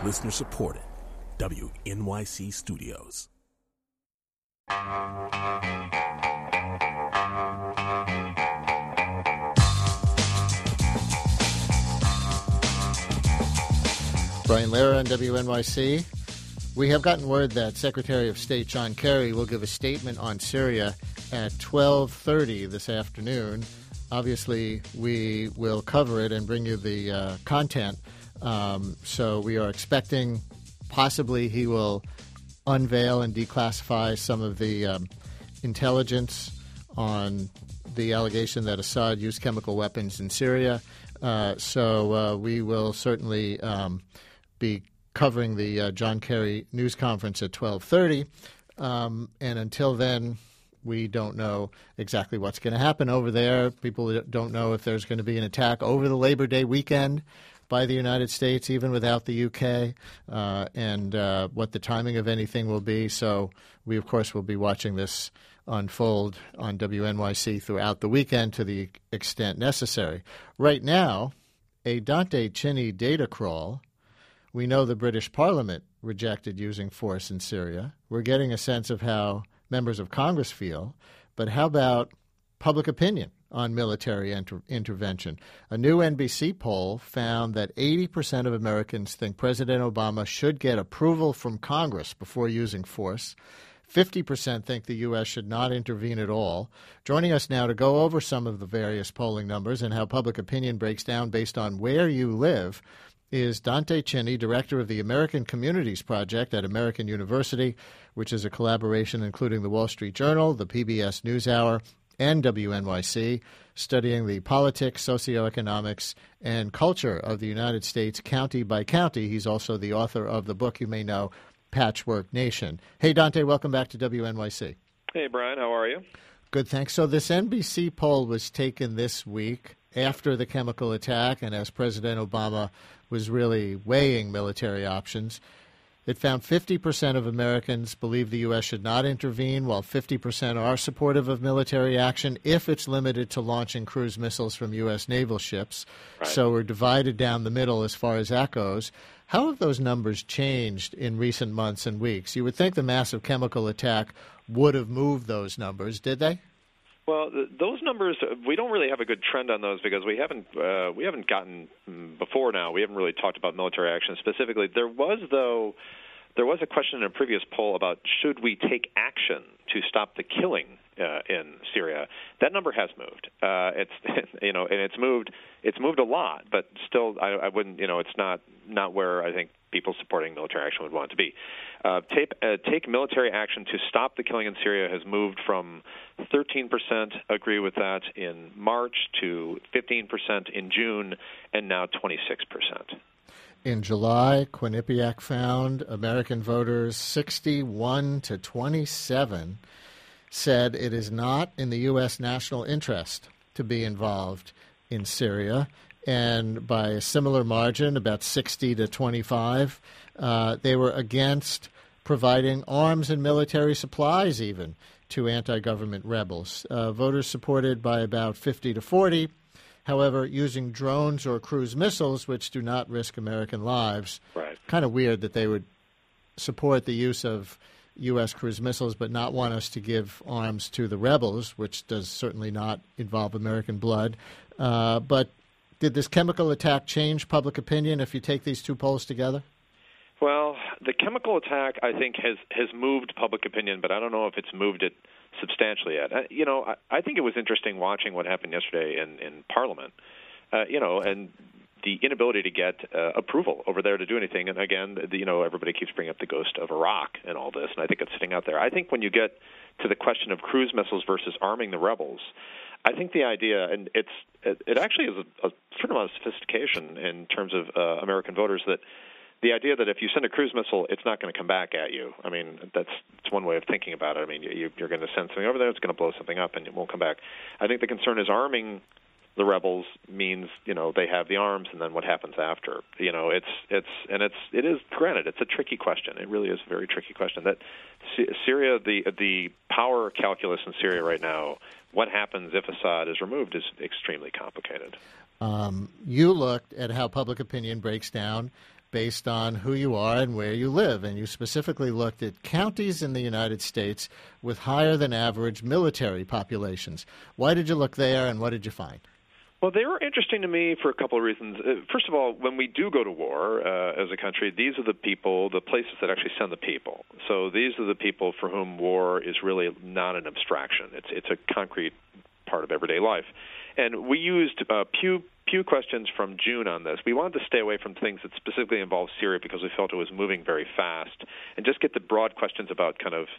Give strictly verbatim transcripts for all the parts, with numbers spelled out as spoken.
Listener supported. W N Y C Studios. Brian Lehrer on W N Y C. We have gotten word that Secretary of State John Kerry will give a statement on Syria at twelve thirty this afternoon. Obviously, we will cover it and bring you the uh, content. Um, so we are expecting possibly he will unveil and declassify some of the um, intelligence on the allegation that Assad used chemical weapons in Syria. Uh, so uh, we will certainly um, be covering the uh, John Kerry news conference at twelve thirty. Um, and until then, we don't know exactly what's going to happen over there. People don't know if there's going to be an attack over the Labor Day weekend by the United States, even without the U K, uh, and uh, what the timing of anything will be. So we, of course, will be watching this unfold on W N Y C throughout the weekend to the extent necessary. Right now, a Dante Cini data crawl. We know the British Parliament rejected using force in Syria. We're getting a sense of how members of Congress feel. But how about public opinion on military inter- intervention? A new N B C poll found that eighty percent of Americans think President Obama should get approval from Congress before using force. fifty percent think the U S should not intervene at all. Joining us now to go over some of the various polling numbers and how public opinion breaks down based on where you live is Dante Cini, director of the American Communities Project at American University, which is a collaboration including the Wall Street Journal, the P B S NewsHour, and W N Y C, studying the politics, socioeconomics, and culture of the United States county by county. He's also the author of the book you may know, Patchwork Nation. Hey, Dante, welcome back to W N Y C. Hey, Brian, how are you? Good, thanks. So this N B C poll was taken this week after the chemical attack and as President Obama was really weighing military options. It found fifty percent of Americans believe the U S should not intervene, while fifty percent are supportive of military action if it's limited to launching cruise missiles from U S naval ships. Right. So we're divided down the middle as far as that goes. How have those numbers changed in recent months and weeks? You would think the massive chemical attack would have moved those numbers, did they? Well, th- those numbers, we don't really have a good trend on those because we haven't uh, we haven't gotten before now. We haven't really talked about military action specifically. There was, though, there was a question in a previous poll about should we take action to stop the killing uh, in Syria. That number has moved. Uh, it's you know, and it's moved. It's moved a lot, but still, I, I wouldn't. You know, it's not not where I think people supporting military action would want it to be. Uh, take, uh, take military action to stop the killing in Syria has moved from thirteen percent agree with that in March to fifteen percent in June, and now twenty-six percent. In July, Quinnipiac found American voters sixty-one to twenty-seven said it is not in the U S national interest to be involved in Syria. And by a similar margin, about sixty to twenty-five, uh, they were against providing arms and military supplies even to anti-government rebels. Uh, voters supported by about fifty to forty. However, using drones or cruise missiles, which do not risk American lives, right. Kind of weird that they would support the use of U S cruise missiles but not want us to give arms to the rebels, which does certainly not involve American blood. Uh, but did this chemical attack change public opinion if you take these two polls together? Well, the chemical attack, I think, has, has moved public opinion, but I don't know if it's moved it substantially yet. Uh, you know, I, I think it was interesting watching what happened yesterday in, in Parliament, uh, you know, and the inability to get uh, approval over there to do anything. And again, the, you know, everybody keeps bringing up the ghost of Iraq and all this, and I think it's sitting out there. I think when you get to the question of cruise missiles versus arming the rebels, I think the idea, and it's it, it actually is a, a certain amount of sophistication in terms of uh, American voters, that the idea that if you send a cruise missile, it's not going to come back at you. I mean, that's it's one way of thinking about it. I mean, you, you're going to send something over there, it's going to blow something up, and it won't come back. I think the concern is arming the rebels means, you know, they have the arms, and then what happens after? You know, it's it's and it's it is granted, it's a tricky question. It really is a very tricky question. That Syria, the the power calculus in Syria right now, what happens if Assad is removed, is extremely complicated. Um, you looked at how public opinion breaks down based on who you are and where you live. And you specifically looked at counties in the United States with higher than average military populations. Why did you look there, and what did you find? Well, they were interesting to me for a couple of reasons. Uh, first of all, when we do go to war uh, as a country, these are the people, the places that actually send the people. So these are the people for whom war is really not an abstraction. It's it's a concrete part of everyday life. And we used uh, Pew Pew questions from June on this. We wanted to stay away from things that specifically involved Syria because we felt it was moving very fast, and just get the broad questions about kind of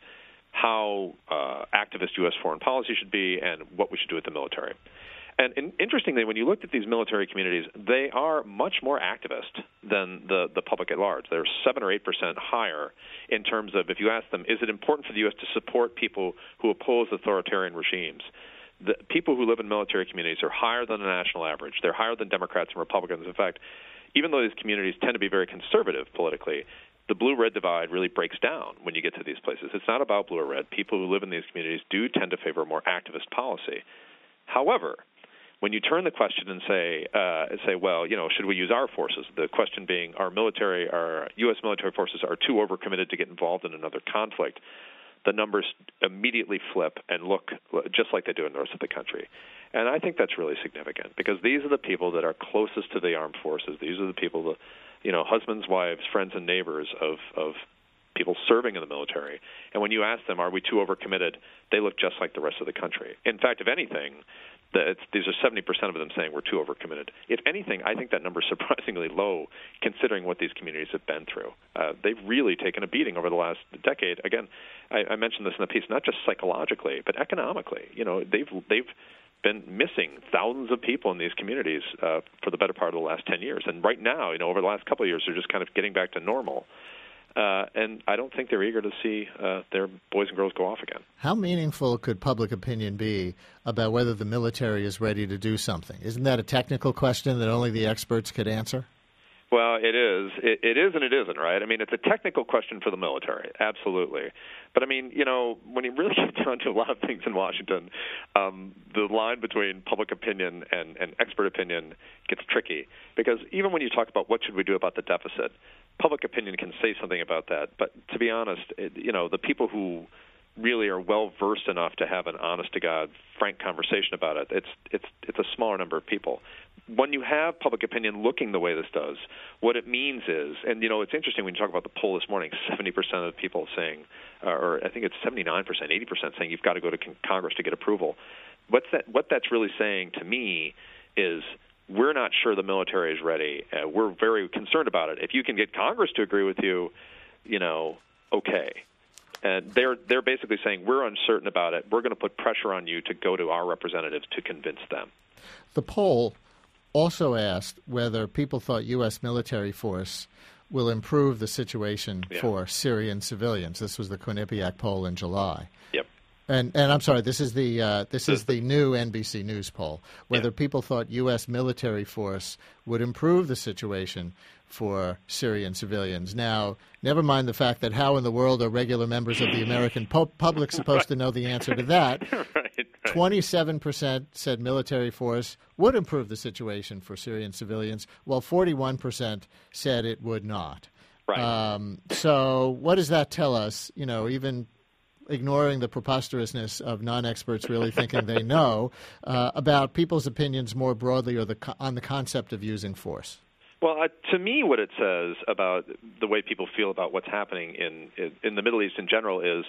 how uh, activist U S foreign policy should be and what we should do with the military. And, and interestingly, when you looked at these military communities, they are much more activist than the, the public at large. They're seven or eight percent higher in terms of, if you ask them, is it important for the U S to support people who oppose authoritarian regimes? The people who live in military communities are higher than the national average. They're higher than Democrats and Republicans. In fact, even though these communities tend to be very conservative politically, the blue-red divide really breaks down when you get to these places. It's not about blue or red. People who live in these communities do tend to favor a more activist policy. However, when you turn the question and say, uh, say, well, you know, should we use our forces? The question being, our military, our U S military forces are too overcommitted to get involved in another conflict. The numbers immediately flip and look just like they do in the rest of the country. And I think that's really significant because these are the people that are closest to the armed forces. These are the people, that, you know, husbands, wives, friends, and neighbors of, of people serving in the military. And when you ask them, are we too overcommitted, they look just like the rest of the country. In fact, if anything, It's, these are seventy percent of them saying we're too overcommitted. If anything, I think that number is surprisingly low considering what these communities have been through. Uh, they've really taken a beating over the last decade. Again, I, I mentioned this in the piece, not just psychologically, but economically. You know, they've they've been missing thousands of people in these communities uh, for the better part of the last ten years. And right now, you know, over the last couple of years, they're just kind of getting back to normal. Uh, and I don't think they're eager to see uh, their boys and girls go off again. How meaningful could public opinion be about whether the military is ready to do something? Isn't that a technical question that only the experts could answer? Well, it is. It, it is and it isn't, right? I mean, it's a technical question for the military, absolutely. But, I mean, you know, when you really get down to a lot of things in Washington, um, the line between public opinion and, and expert opinion gets tricky. Because even when you talk about what should we do about the deficit, public opinion can say something about that. But to be honest, it, you know, the people who really are well-versed enough to have an honest-to-God, frank conversation about it, it's it's it's a smaller number of people. When you have public opinion looking the way this does, what it means is, and, you know, it's interesting when you talk about the poll this morning, seventy percent of people saying, uh, or I think it's seventy-nine percent, eighty percent saying you've got to go to con- Congress to get approval. What's that? What that's really saying to me is we're not sure the military is ready. Uh, we're very concerned about it. If you can get Congress to agree with you, you know, okay. And they're they're basically saying we're uncertain about it. We're going to put pressure on you to go to our representatives to convince them. The poll also asked whether people thought U S military force will improve the situation yeah. for Syrian civilians. This was the Quinnipiac poll in July. Yep. And and I'm sorry, this is the uh, this is the new N B C News poll, whether yeah. people thought U S military force would improve the situation for Syrian civilians. Now, never mind the fact that how in the world are regular members of the American pu- public supposed right. to know the answer to that? right, right. twenty-seven percent said military force would improve the situation for Syrian civilians, while forty-one percent said it would not. Right. Um, so what does that tell us, you know, even ignoring the preposterousness of non-experts really thinking they know, uh, about people's opinions more broadly or the co- on the concept of using force? Well, uh, to me, what it says about the way people feel about what's happening in in, in the Middle East in general is,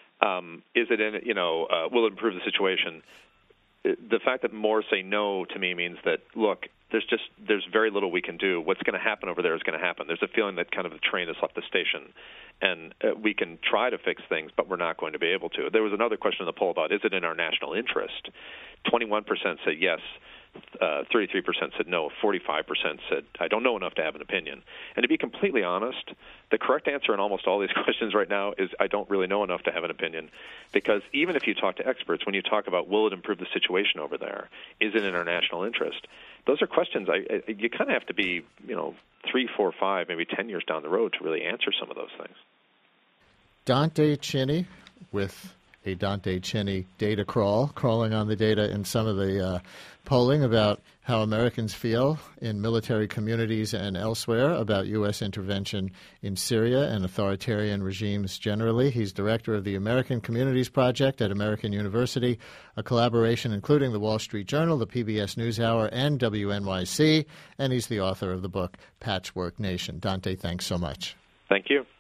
um, is it in you know uh, will it improve the situation? The fact that more say no to me means that look, there's just there's very little we can do. What's going to happen over there is going to happen. There's a feeling that kind of the train has left the station, and uh, we can try to fix things, but we're not going to be able to. There was another question in the poll about is it in our national interest? twenty-one percent said yes. Uh, thirty-three percent said no, forty-five percent said I don't know enough to have an opinion. And to be completely honest, the correct answer in almost all these questions right now is I don't really know enough to have an opinion, because even if you talk to experts, when you talk about will it improve the situation over there, is it in our national interest, those are questions I, I, you kind of have to be, you know, three, four, five, maybe ten years down the road to really answer some of those things. Dante Chinny with a Dante Chinny data crawl, crawling on the data in some of the uh, polling about how Americans feel in military communities and elsewhere about U S intervention in Syria and authoritarian regimes generally. He's director of the American Communities Project at American University, a collaboration including the Wall Street Journal, the P B S NewsHour, and W N Y C, and he's the author of the book Patchwork Nation. Dante, thanks so much. Thank you.